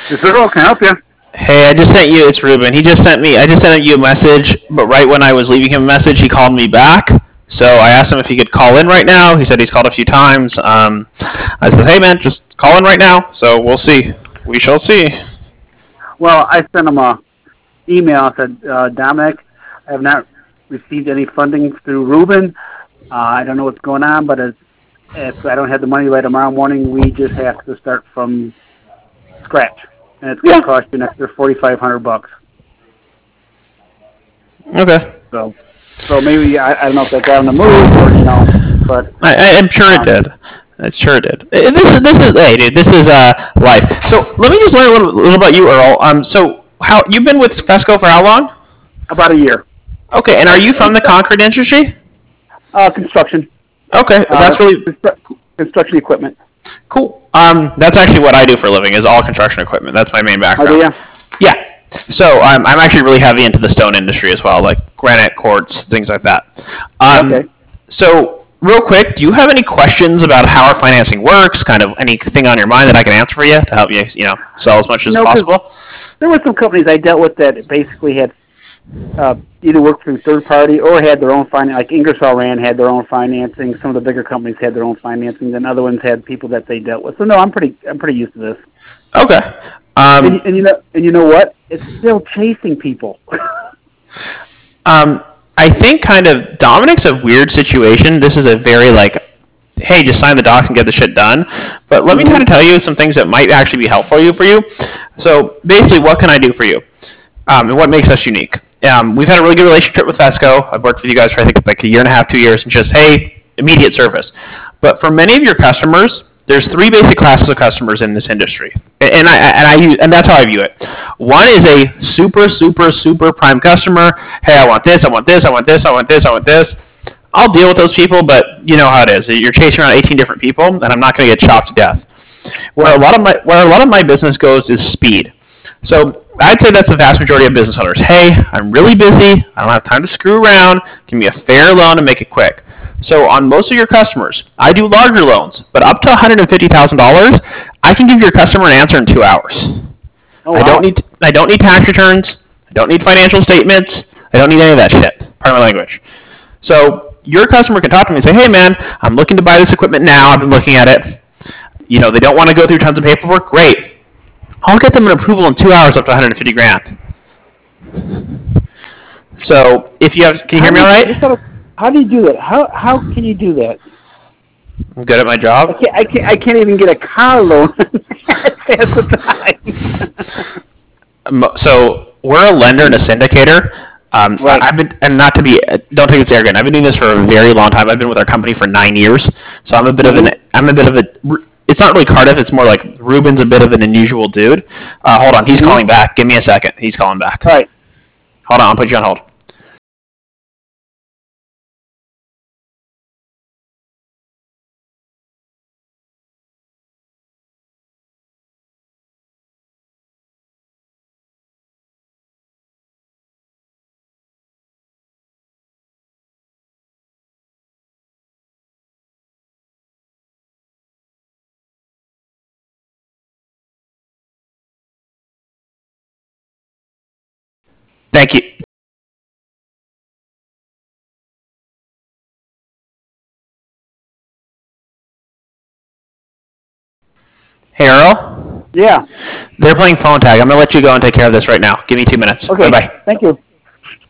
This is Earl. Can I help you? Hey, I just sent you. It's Ruben. He just sent me. I just sent you a message, but right when I was leaving him a message, he called me back. So I asked him if he could call in right now. He said he's called a few times. I said, "Hey, man, just call in right now." So we'll see. We shall see. Well, I sent him a email. I said, Dominic, I have not received any funding through Ruben. I don't know what's going on, but if I don't have the money by tomorrow morning, we just have to start from scratch, and it's going to cost you an extra $4,500. Okay. So maybe I don't know if that got on the move or but I'm sure it did. I'm sure it did. This is hey dude. This is life. So let me just learn a little about you, Earl. So how you've been with Fesco for how long? about a year. Okay, and are you from the concrete industry? Construction. Okay, that's really construction equipment. cool. That's actually what I do for a living is all construction equipment. That's my main background. Oh, do you? Yeah. So I'm actually really heavy into the stone industry as well, like granite, quartz, things like that. Okay. So real quick, do you have any questions about how our financing works? Kind of anything on your mind that I can answer for you to help you, sell as much as possible? There were some companies I dealt with that basically had either worked through third party or had their own financing. Like Ingersoll Rand had their own financing. Some of the bigger companies had their own financing. Then other ones had people that they dealt with. So no, I'm pretty used to this. Okay. And you know what? It's still chasing people. I think kind of Dominic's a weird situation. This is a very hey, just sign the docs and get the shit done. But let me kind of tell you some things that might actually be helpful for you. So basically, what can I do for you? And what makes us unique? We've had a really good relationship with Fesco. I've worked with you guys for I think like a year and a half, 2 years, and just hey, immediate service. But for many of your customers, there's three basic classes of customers in this industry, and that's how I view it. One is a super prime customer. Hey, I want this, I want this, I want this, I want this, I want this. I'll deal with those people, but you know how it is. You're chasing around 18 different people, and I'm not going to get chopped to death. Where a lot of my business goes is speed. So I'd say that's the vast majority of business owners. Hey, I'm really busy. I don't have time to screw around. Give me a fair loan and make it quick. So on most of your customers, I do larger loans, but up to $150,000, I can give your customer an answer in 2 hours. Oh, wow. I don't need tax returns. I don't need financial statements. I don't need any of that shit. Pardon my language. So your customer can talk to me and say, hey man, I'm looking to buy this equipment now. I've been looking at it. They don't want to go through tons of paperwork. Great. I'll get them an approval in 2 hours up to 150 grand. So if you have, can you hear me all right? How do you do that? How can you do that? I'm good at my job. I can't even get a car loan at the time. So we're a lender and a syndicator. Right. Don't take this arrogant. I've been doing this for a very long time. I've been with our company for 9 years. So I'm a bit of it's not really Cardiff. It's more like Ruben's a bit of an unusual dude. Hold on. He's calling back. Give me a second. He's calling back. All right. Hold on. I'll put you on hold. Thank you. Hey, Earl? Yeah. They're playing phone tag. I'm going to let you go and take care of this right now. Give me 2 minutes. Okay. Bye-bye. Thank you.